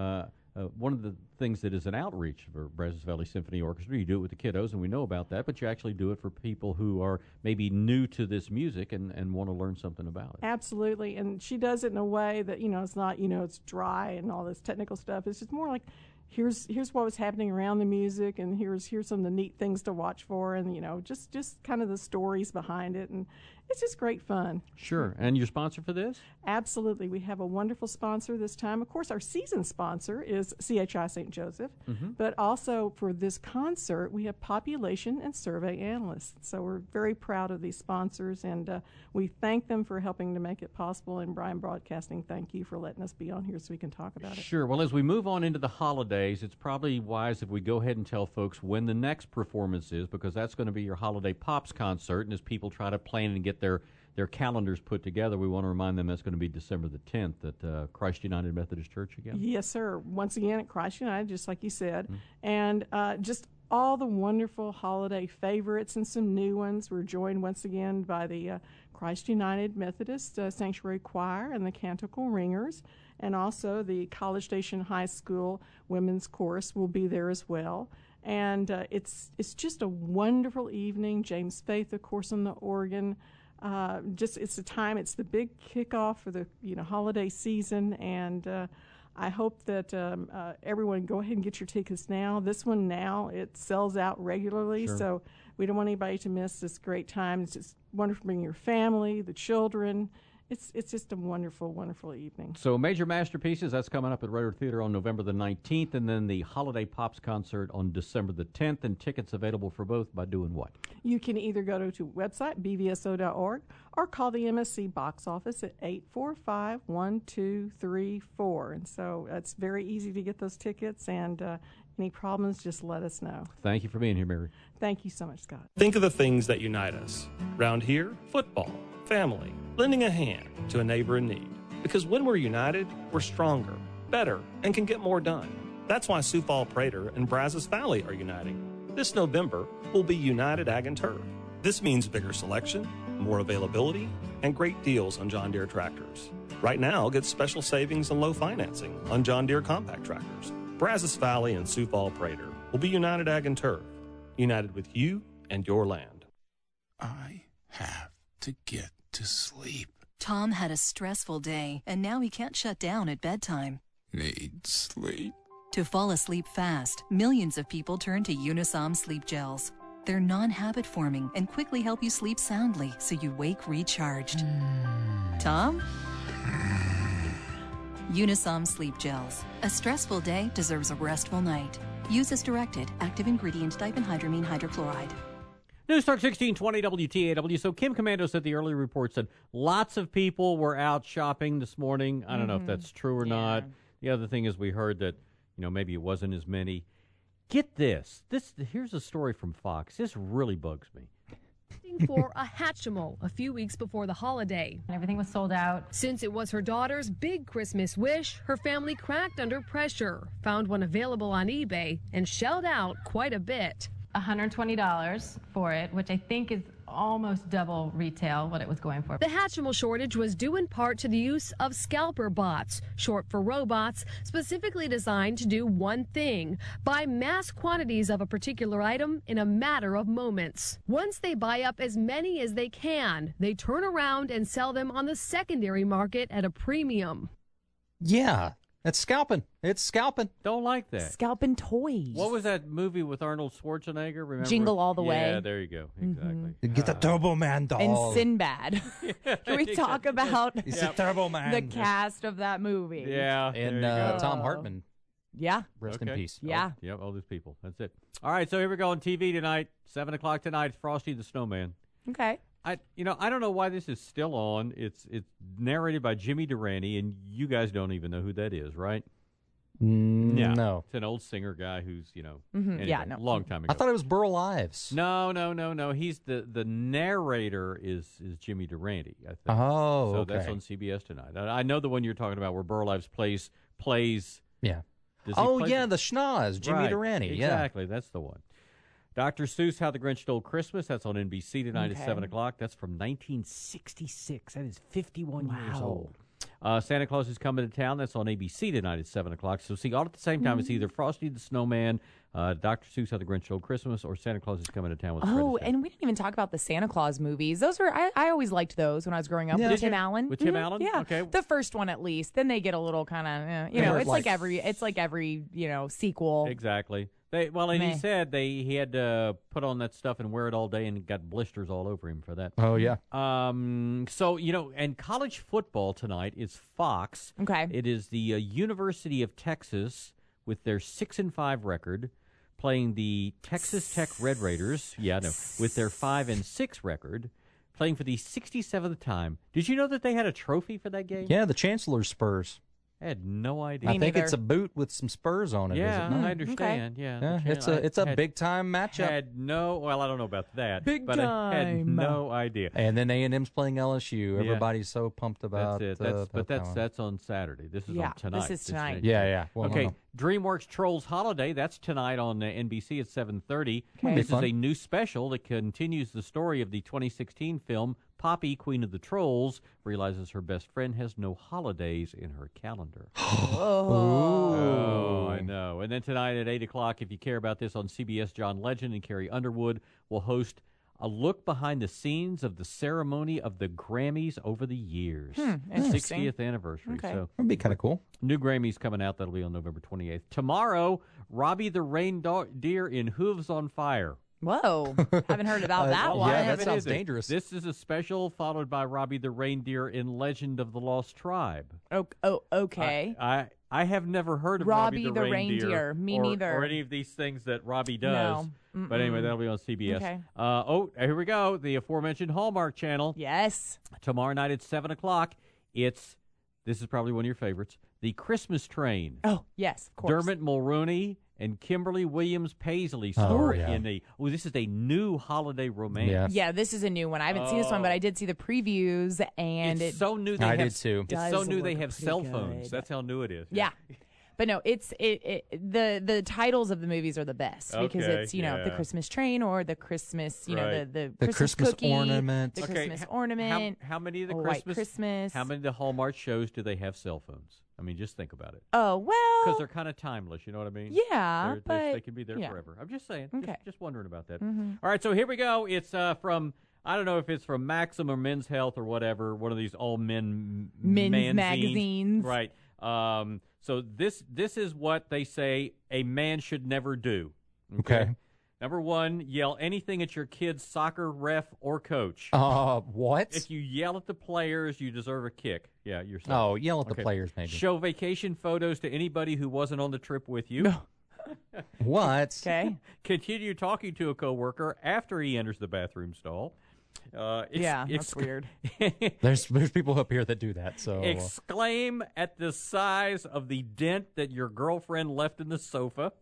one of the things that is an outreach for Brazos Valley Symphony Orchestra. You do it with the kiddos, and we know about that, but you actually do it for people who are maybe new to this music and want to learn something about it. Absolutely, and she does it in a way that, it's not, it's dry and all this technical stuff. It's just more like, here's what was happening around the music, and here's some of the neat things to watch for, and just kind of the stories behind it, and it's just great fun. Sure. And your sponsor for this? Absolutely. We have a wonderful sponsor this time. Of course, our season sponsor is CHI St. Joseph, but also for this concert, we have population and survey analysts. So we're very proud of these sponsors, and we thank them for helping to make it possible. And Bryan Broadcasting, thank you for letting us be on here so we can talk about it. Sure. Well, as we move on into the holidays, it's probably wise if we go ahead and tell folks when the next performance is, because that's going to be your Holiday Pops concert. And as people try to plan and get their calendars put together, we want to remind them that's going to be December the 10th at Christ United Methodist Church again. Yes, sir. Once again at Christ United, just like you said. And just all the wonderful holiday favorites and some new ones. We're joined once again by the Christ United Methodist Sanctuary Choir and the Canticle Ringers, and also the College Station High School Women's Chorus will be there as well. And it's just a wonderful evening. James Faith, of course, on the organ. It's the time. It's the big kickoff for the holiday season, and I hope that everyone go ahead and get your tickets now. This one now it sells out regularly, so we don't want anybody to miss this great time. It's just wonderful to bring your family, the children. It's just a wonderful, wonderful evening. So Major Masterpieces, that's coming up at Rotary Theater on November the 19th, and then the Holiday Pops concert on December the 10th, and tickets available for both by doing what? You can either go to website, bvso.org, or call the MSC box office at 845-1234. And so it's very easy to get those tickets, and any problems, just let us know. Thank you for being here, Mary. Thank you so much, Scott. Think of the things that unite us. Round here, football, family, lending a hand to a neighbor in need. Because when we're united, we're stronger, better, and can get more done. That's why Sioux Falls Prater and Brazos Valley are uniting. This November, we'll be United Ag and Turf. This means bigger selection, more availability, and great deals on John Deere tractors. Right now, get special savings and low financing on John Deere compact tractors. Brazos Valley and Sioux Falls Prater will be United Ag and Turf, united with you and your land. I have to get to sleep. Tom had a stressful day, and now he can't shut down at bedtime. Need sleep. To fall asleep fast, millions of people turn to Unisom sleep gels. They're non-habit forming and quickly help you sleep soundly so you wake recharged. Tom? Unisom sleep gels. A stressful day deserves a restful night. Use as directed. Active ingredient diphenhydramine hydrochloride. News Talk 1620 WTAW. So Kim Komando said the early report said lots of people were out shopping this morning. I don't know if that's true or not. The other thing is we heard that, maybe it wasn't as many. Get this. Here's a story from Fox. This really bugs me. For a Hatchimal a few weeks before the holiday. Everything was sold out. Since it was her daughter's big Christmas wish, her family cracked under pressure, found one available on eBay, and shelled out quite a bit. $120 for it, which I think is almost double retail what it was going for. The Hatchimal shortage was due in part to the use of scalper bots, short for robots, specifically designed to do one thing: buy mass quantities of a particular item in a matter of moments. Once they buy up as many as they can, they turn around and sell them on the secondary market at a premium. Yeah. It's scalping. It's scalping. Don't like that. Scalping toys. What was that movie with Arnold Schwarzenegger? Remember? Jingle All the Way. Yeah, there you go. Exactly. Get the Turbo Man doll. And Sinbad. Can we talk about He's a Turbo Man. the cast of that movie? Yeah. And Tom Hartman. Yeah. Rest in peace. Yeah. Yep, all these people. That's it. All right, so here we go on TV tonight, 7 o'clock tonight, Frosty the Snowman. Okay. I don't know why this is still on. It's narrated by Jimmy Durante, and you guys don't even know who that is, right? Yeah. No. It's an old singer guy who's, Yeah, no. long time ago. I thought it was Burl Ives. No. He's the narrator is Jimmy Durante, I think. Oh, so okay. that's on CBS tonight. I know the one you're talking about where Burl Ives plays. Yeah. Does he play the schnoz, Jimmy right. Durante. Exactly, that's the one. Dr. Seuss, How the Grinch Stole Christmas. That's on NBC tonight at 7 o'clock. That's from 1966. That is 51 years old. Santa Claus is Coming to Town. That's on ABC tonight at 7 o'clock. So see, all at the same time, it's either Frosty the Snowman, Dr. Seuss How the Grinch Stole Christmas, or Santa Claus is Coming to Town with Fred Oh, Astaire. and we didn't even talk about the Santa Claus movies. Those were I always liked those when I was growing up with Tim Allen. With Tim Allen? Yeah. Okay. The first one at least. Then they get a little kind of, it's like every sequel. Exactly. And Meh. he said he had to put on that stuff and wear it all day and got blisters all over him for that. Oh, yeah. So, and college football tonight is Fox. Okay. It is the University of Texas with their 6-5 record playing the Texas Tech Red Raiders. Yeah, no, with their 5-6 record, playing for the 67th time. Did you know that they had a trophy for that game? Yeah, the Chancellor's Spurs. I had no idea. I think it's a boot with some spurs on it. Yeah, is it not? I understand. Okay. Yeah, it's a big time matchup. I don't know about that. Big but I had time. no idea. And then A&M's playing LSU. Yeah. Everybody's so pumped about. That's it. That's on Saturday. This is on tonight. This is tonight. Yeah. Well, okay. no. DreamWorks Trolls Holiday. That's tonight on NBC at 7:30. Okay. This is a new special that continues the story of the 2016 film Poppy, Queen of the Trolls, realizes her best friend has no holidays in her calendar. Oh, I know. And then tonight at 8 o'clock, if you care about this, on CBS, John Legend and Carrie Underwood will host a look behind the scenes of the ceremony of the Grammys over the years. Interesting. 60th anniversary. Okay. So That'd be kind of cool. new Grammys coming out. That'll be on November 28th. Tomorrow, Robbie the Reindeer in Hooves on Fire. Whoa. Haven't heard about that one. Yeah, that sounds dangerous. This is a special followed by Robbie the Reindeer in Legend of the Lost Tribe. Okay. I have never heard of Robbie the the Reindeer. Reindeer. Me neither. Or any of these things that Robbie does. No. But anyway, that'll be on CBS. Okay. Here we go. The aforementioned Hallmark Channel. Yes. Tomorrow night at 7 o'clock, this is probably one of your favorites, The Christmas Train. Oh, yes, of course. Dermot Mulroney and Kimberly Williams Paisley star in this is a new holiday romance. Yes. Yeah, this is a new one. I haven't seen this one, but I did see the previews, and It's so new. I did too. It's so new they look have pretty cell good. phones. That's how new it is. Yeah. But no, the titles of the movies are the best because Okay, it's the Christmas train or the Christmas Right. the Christmas cookie, ornament. the Okay, Christmas ornament. How many of the White Christmas? Christmas. How many of the Hallmark shows do they have cell phones? I mean, just think about it. Oh well, Because they're kind of timeless. You know what I mean? yeah, They but can be there yeah. forever. I'm just saying. Okay. Just wondering about that. Mhm. All right, so here we go. It's from. I don't know if it's from Maxim or Men's Health or whatever. One of these all men's magazines. Right. So this is what they say a man should never do. Okay. Number one, yell anything at your kid's soccer ref or coach. What? If you yell at the players, you deserve a kick. Yeah, you're sorry. Oh, yell at the players, maybe. Show vacation photos to anybody who wasn't on the trip with you. What? Okay. Continue talking to a coworker after he enters the bathroom stall. That's weird. There's people up here that do that. So Exclaim at the size of the dent that your girlfriend left in the sofa.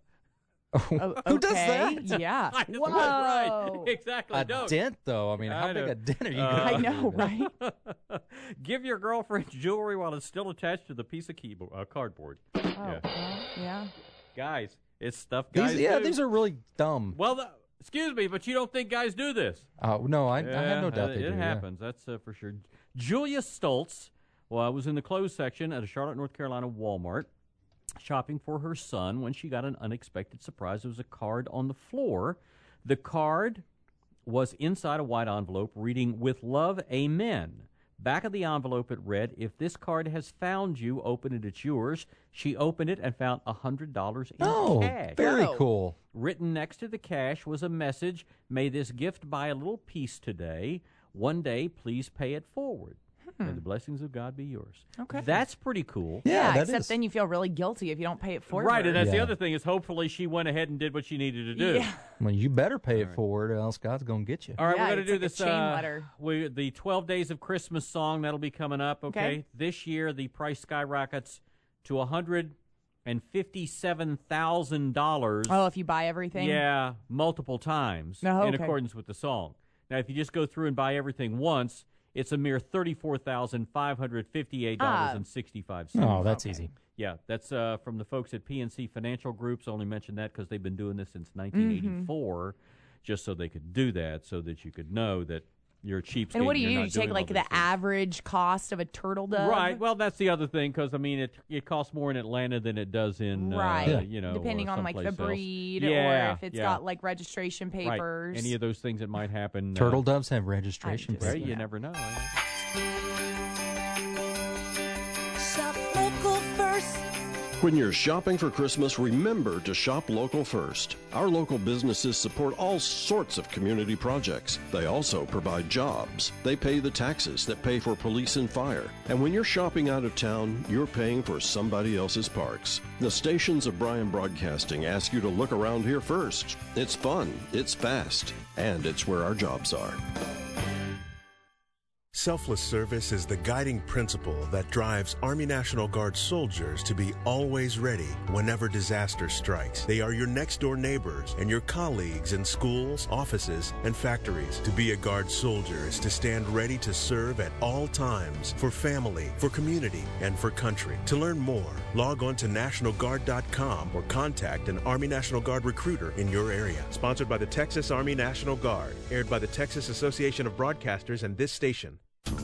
Who does that? Yeah. I know, Whoa. right. Exactly. A Don't. dent, though. I mean, how big know. a dent are you I going to know, right? Give your girlfriend jewelry while it's still attached to the piece of cardboard. Oh, well, yeah. Guys, it's stuff guys do. These are really dumb. Well, excuse me, but you don't think guys do this? No, I have no doubt they do. It happens. That's for sure. Julia Stoltz was in the clothes section at a Charlotte, North Carolina Walmart shopping for her son when she got an unexpected surprise. There was a card on the floor. The card was inside a white envelope reading, "With love, amen." Back of the envelope it read, "If this card has found you, open it, it's yours." She opened it and found $100 in cash. Very cool. Written next to the cash was a message, "May this gift buy a little peace today. One day, please pay it forward. May the blessings of God be yours." Okay. That's pretty cool. Yeah, that except is. then you feel really guilty if you don't pay it forward. Right, and that's the Yeah. other thing is hopefully she went ahead and did what she needed to do. Yeah. Well, you better pay it forward, or else God's going to get you. All right, Yeah, we're going it's to do like a this. chain letter. The 12 Days of Christmas song, that'll be coming up, okay? Okay. This year, the price skyrockets to $157,000. Oh, if you buy everything? Yeah, multiple times Oh, in okay. accordance with the song. Now, if you just go through and buy everything once, it's a mere $34,558.65. Oh, that's easy. Yeah, that's from the folks at PNC Financial Groups. Only mentioned that because they've been doing this since 1984, just so they could do that, so that you could know that you're a cheapskate. And what do you're you do? not You take doing like all the these things. average cost of a turtle dove? Right. Well, that's the other thing because I mean it costs more in Atlanta than it does in depending on like the someplace else. breed Yeah, or if it's yeah. got like registration papers. Right. Any of those things that might happen. Turtle doves have registration Well, papers. you never know. Shop local first. When you're shopping for Christmas, remember to shop local first. Our local businesses support all sorts of community projects. They also provide jobs. They pay the taxes that pay for police and fire. And when you're shopping out of town, you're paying for somebody else's parks. The stations of Bryan Broadcasting ask you to look around here first. It's fun, it's fast, and it's where our jobs are. Selfless service is the guiding principle that drives Army National Guard soldiers to be always ready whenever disaster strikes. They are your next-door neighbors and your colleagues in schools, offices, and factories. To be a Guard soldier is to stand ready to serve at all times for family, for community, and for country. To learn more, log on to NationalGuard.com or contact an Army National Guard recruiter in your area. Sponsored by the Texas Army National Guard. Aired by the Texas Association of Broadcasters and this station.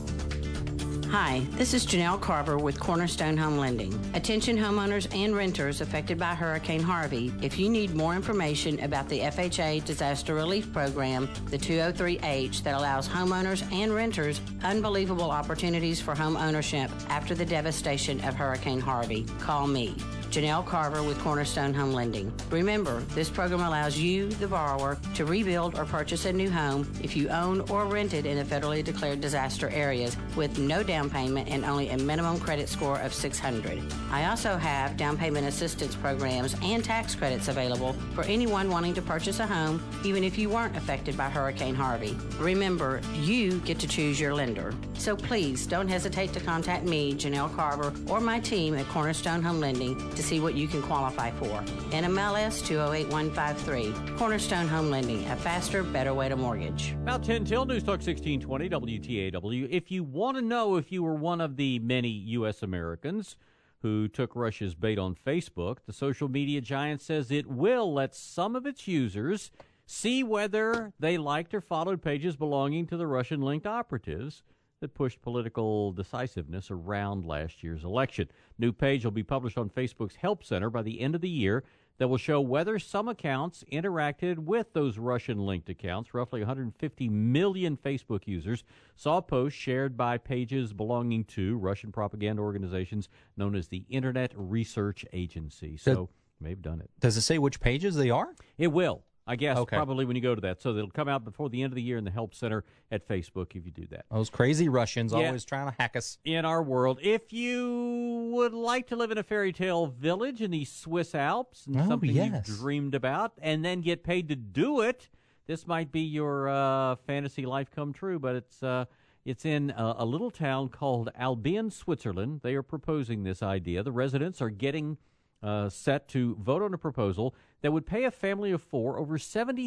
Hi, this is Janelle Carver with Cornerstone Home Lending. Attention homeowners and renters affected by Hurricane Harvey. If you need more information about the FHA Disaster Relief Program, the 203H that allows homeowners and renters unbelievable opportunities for home ownership after the devastation of Hurricane Harvey, call me, Janelle Carver with Cornerstone Home Lending. Remember, this program allows you, the borrower, to rebuild or purchase a new home if you own or rented in the federally declared disaster areas with no down payment and only a minimum credit score of 600. I also have down payment assistance programs and tax credits available for anyone wanting to purchase a home, even if you weren't affected by Hurricane Harvey. Remember, you get to choose your lender. So please don't hesitate to contact me, Janelle Carver, or my team at Cornerstone Home Lending to see what you can qualify for. NMLS 208153. Cornerstone Home Lending, a faster, better way to mortgage. About 10 till News Talk 1620 WTAW. If you want to know if you were one of the many U.S. Americans who took Russia's bait on Facebook, the social media giant says it will let some of its users see whether they liked or followed pages belonging to the Russian-linked operatives that pushed political decisiveness around last year's election. New page will be published on Facebook's Help Center by the end of the year that will show whether some accounts interacted with those Russian-linked accounts. Roughly 150 million Facebook users saw posts shared by pages belonging to Russian propaganda organizations known as the Internet Research Agency. So they've done it. Does it say which pages they are? It will. I guess Okay. probably when you go to that. So they'll come out before the end of the year in the Help Center at Facebook if you do that. Those crazy Russians Yeah. always trying to hack us. In our world, if you would like to live in a fairy tale village in the Swiss Alps and Oh, something yes. you've dreamed about and then get paid to do it, this might be your fantasy life come true, but it's in a little town called Albion, Switzerland. They are proposing this idea. The residents are getting set to vote on a proposal that would pay a family of four over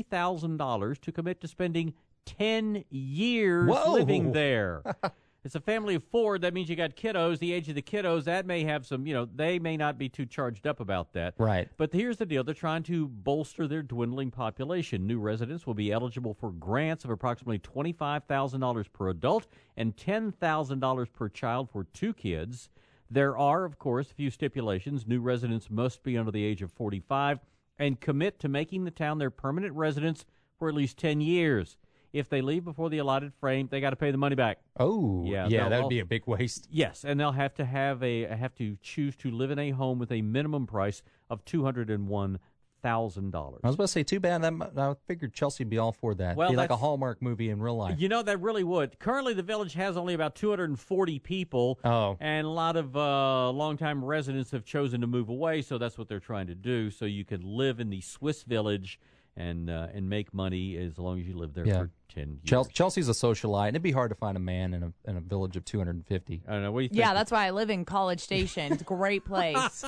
$70,000 to commit to spending 10 years Whoa. living there. It's a family of four. That means you got kiddos. The age of the kiddos, that may have some, they may not be too charged up about that. Right. But here's the deal. They're trying to bolster their dwindling population. New residents will be eligible for grants of approximately $25,000 per adult and $10,000 per child for two kids. There are, of course, a few stipulations. New residents must be under the age of 45 and commit to making the town their permanent residence for at least 10 years. If they leave before the allotted frame, they got to pay the money back. Oh, yeah, that would be a big waste. Yes, and they'll have to choose to live in a home with a minimum price of $201,000. I was about to say, too bad. I figured Chelsea would be all for that. Well, be like a that's- Hallmark movie in real life. That really would. Currently, the village has only about 240 people, and a lot of longtime residents have chosen to move away, so that's what they're trying to do, so you can live in the Swiss village and make money as long as you live there for 10 years. Chelsea's a socialite, and it'd be hard to find a man in a village of 250. I don't know. What do you think? Yeah, that's why I live in College Station. It's a great place.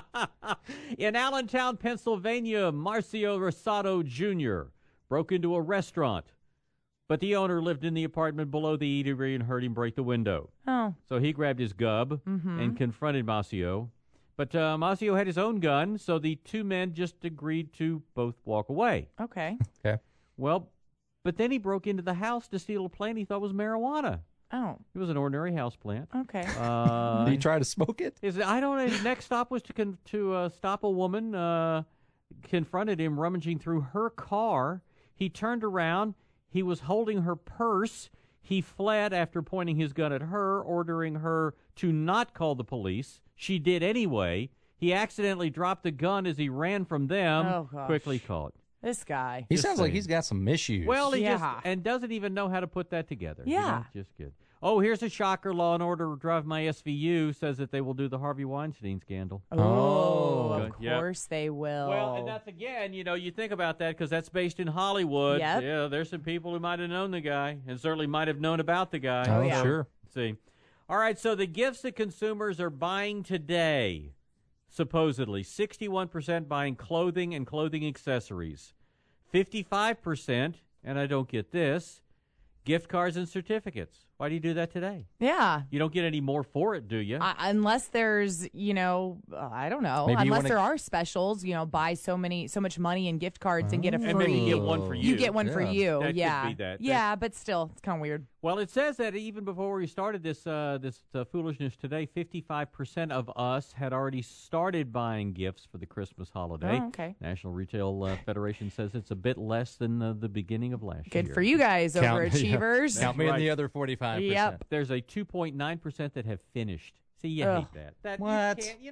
In Allentown, Pennsylvania, Marcio Rosado Jr. broke into a restaurant, but the owner lived in the apartment below the eatery and heard him break the window. Oh. So he grabbed his gub and confronted Marcio. But Marcio had his own gun, so the two men just agreed to both walk away. Okay. Okay. Well, But then he broke into the house to steal a plant he thought was marijuana. Oh. It was an ordinary house plant. Okay. Did he try to smoke it? I don't know. His next stop was to stop a woman, confronted him rummaging through her car. He turned around. He was holding her purse. He fled after pointing his gun at her, ordering her to not call the police. She did anyway. He accidentally dropped the gun as he ran from them. Oh, gosh. Quickly caught. This guy. He sounds like he's got some issues. Well, he and doesn't even know how to put that together. Yeah. Just good. Oh, here's a shocker. Law and Order Drive My SVU says that they will do the Harvey Weinstein scandal. Oh, of course they will. Well, and that's again, you think about that because that's based in Hollywood. Yep. Yeah, there's some people who might have known the guy and certainly might have known about the guy. Oh, yeah. Sure. See. All right, so the gifts that consumers are buying today, supposedly, 61% buying clothing and clothing accessories. 55%, and I don't get this, gift cards and certificates. Why do you do that today? Yeah. You don't get any more for it, do you? Unless there's, I don't know. Maybe unless there are specials, buy so much money in gift cards and get a free. And maybe you get one for you. You get one for you. That yeah. could be that. Yeah, but still, it's kind of weird. Well, it says that even before we started this foolishness today, 55% of us had already started buying gifts for the Christmas holiday. Oh, okay. National Retail Federation says it's a bit less than the beginning of last year. Good for you guys, overachievers. Count me in the other 45%. Yep. There's a 2.9% that have finished. See, you hate that. What? You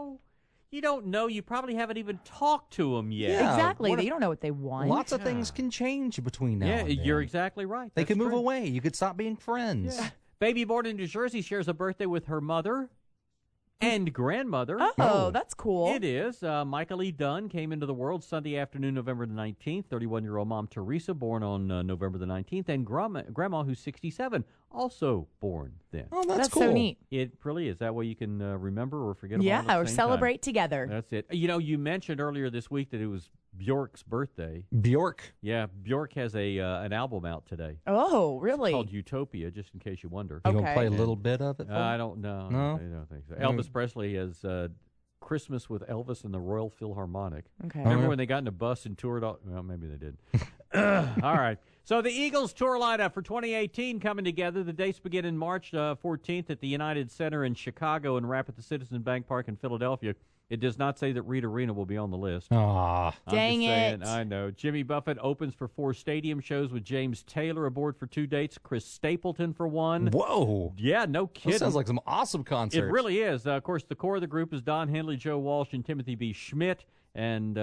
don't know. You probably haven't even talked to them yet. Yeah. Exactly. They don't know what they want. Lots of things can change between now and then. You're exactly right. They That's could move true. away. You could stop being friends. Yeah. Baby born in New Jersey shares a birthday with her mother and grandmother. Oh, that's cool. It is. Michael E. Dunn came into the world Sunday afternoon, November the 19th. 31-year-old mom Teresa, born on November the 19th. And Grandma, who's 67, also born then. Oh, that's cool. So neat. It really is. That way you can remember or forget about them at Yeah, the or same celebrate time. together. That's it. You mentioned earlier this week that it was Bjork's birthday. Bjork? Yeah, Bjork has an album out today. Oh, really? It's called Utopia, just in case you wonder. You going to play a little bit of it? I don't know. No? I don't think so. Elvis Presley has Christmas with Elvis and the Royal Philharmonic. Okay. Remember when they got in a bus and toured all? Well, maybe they did. All right. So the Eagles tour lineup for 2018 coming together. The dates begin in March 14th at the United Center in Chicago and wrap at the Citizens Bank Park in Philadelphia. It does not say that Reed Arena will be on the list. Aw. Dang it. I know. Jimmy Buffett opens for 4 stadium shows with James Taylor aboard for 2 dates, Chris Stapleton for 1. Whoa. Yeah, no kidding. That sounds like some awesome concerts. It really is. Of course, the core of the group is Don Henley, Joe Walsh, and Timothy B. Schmidt, and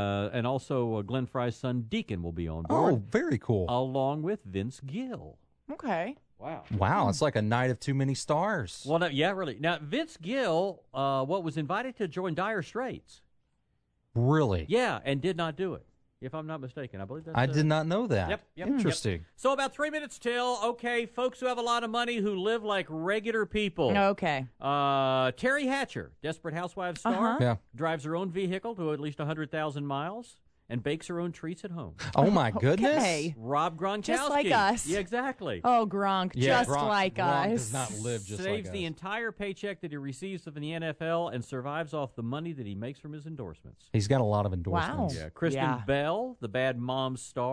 also Glenn Fry's son Deacon will be on board. Oh, very cool. Along with Vince Gill. Okay. Wow, it's like a night of too many stars. Well, no, yeah, really. Now, Vince Gill, was invited to join Dire Straits. Really? Yeah, and did not do it, if I'm not mistaken. I believe that's I did not know that. Yep. Interesting. Yep. So about 3 minutes till, okay, folks who have a lot of money who live like regular people. Okay. Terry Hatcher, Desperate Housewives star, Yeah. drives her own vehicle to at least 100,000 miles. And bakes her own treats at home. Oh, my goodness. Okay. Rob Gronkowski. Just like us. Yeah, exactly. Oh, Gronk. Yeah, just Gronk- like Gronk us. does not live just like Saves the us. entire paycheck that he receives from the NFL and survives off the money that he makes from his endorsements. He's got a lot of endorsements. Yeah, Kristen Bell, the Bad Mom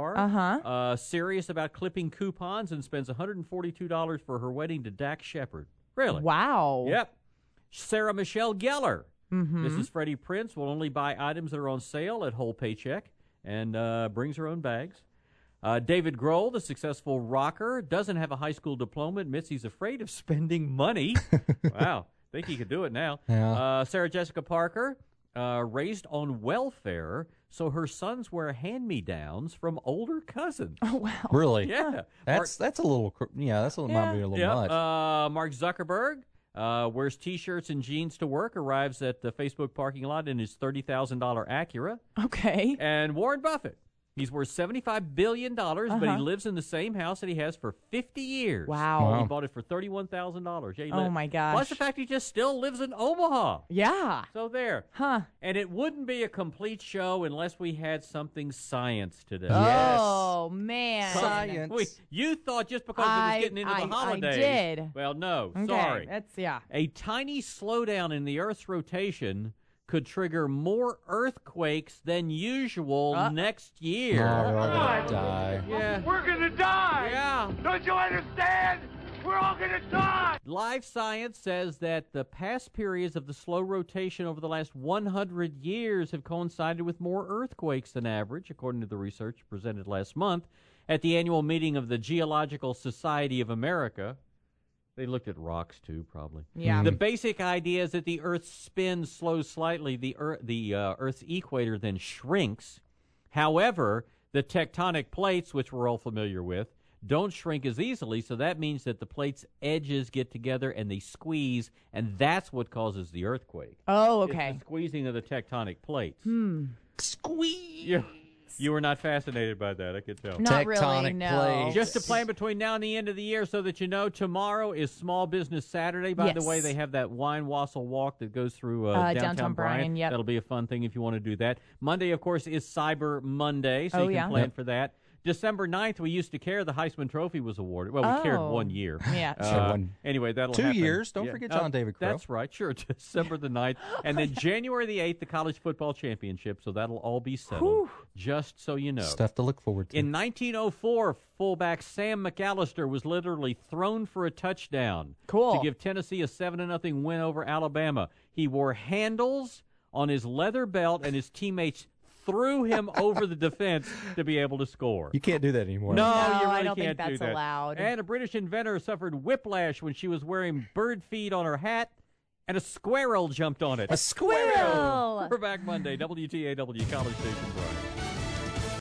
star, serious about clipping coupons and spends $142 for her wedding to Dak Shepard. Really? Wow. Yep. Sarah Michelle Gellar. Mm-hmm. Mrs. Freddie Prinze will only buy items that are on sale at whole paycheck and brings her own bags. David Grohl, the successful rocker, doesn't have a high school diploma, admits he's afraid of spending money. Wow. Think he could do it now. Yeah. Sarah Jessica Parker, raised on welfare, so her sons wear hand-me-downs from older cousins. Oh, wow. Really? Yeah. That's a little, that's might be a little much. Mark Zuckerberg wears T-shirts and jeans to work, arrives at the Facebook parking lot in his $30,000 Acura. Okay. And Warren Buffett. He's worth $75 billion, but he lives in the same house that he has for 50 years. Wow. He bought it for $31,000. Yeah, Oh, my gosh. Plus the fact he just still lives in Omaha. Yeah. So there. Huh. And it wouldn't be a complete show unless we had something science today. Oh, man. Science. You thought just because it was getting into the holidays. I did. Well, no. Okay. Sorry. That's, yeah. A tiny slowdown in the Earth's rotation could trigger more earthquakes than usual next year. Oh, we're all going to die. Yeah. We're going to die. Yeah. Don't you understand? We're all going to die. Life Science says that the past periods of the slow rotation over the last 100 years have coincided with more earthquakes than average, according to the research presented last month at the annual meeting of the Geological Society of America. They looked at rocks, too, probably. Yeah. The basic idea is that the Earth's spin slows slightly. The Earth's equator then shrinks. However, the tectonic plates, which we're all familiar with, don't shrink as easily, so that means that the plates' edges get together and they squeeze, and that's what causes the earthquake. Oh, okay. It's the squeezing of the tectonic plates. Squeeze! You were not fascinated by that, I could tell. Not really, no. plates. Just to plan between now and the end of the year so that you know, tomorrow is Small Business Saturday. By the way, they have that wine wassail walk that goes through downtown Bryan. Yep. That'll be a fun thing if you want to do that. Monday, of course, is Cyber Monday, so you can plan for that. December 9th, we used to care. The Heisman Trophy was awarded. Well, we cared 1 year. Yeah. Anyway, that'll 2 happen. years. Don't forget John David Crow. That's right. Sure. December the 9th. And then January the 8th, the College Football Championship. So that'll all be settled. Just so you know. Stuff to look forward to. In 1904, fullback Sam McAllister was literally thrown for a touchdown. Cool. To give Tennessee a 7-0 win over Alabama. He wore handles on his leather belt, and his teammates threw him over the defense to be able to score. You can't do that anymore. No, you really I don't can't think that's do that. allowed. And a British inventor suffered whiplash when she was wearing bird feed on her hat, and a squirrel jumped on it. A squirrel! We're back Monday, WTAW College Station Bryan.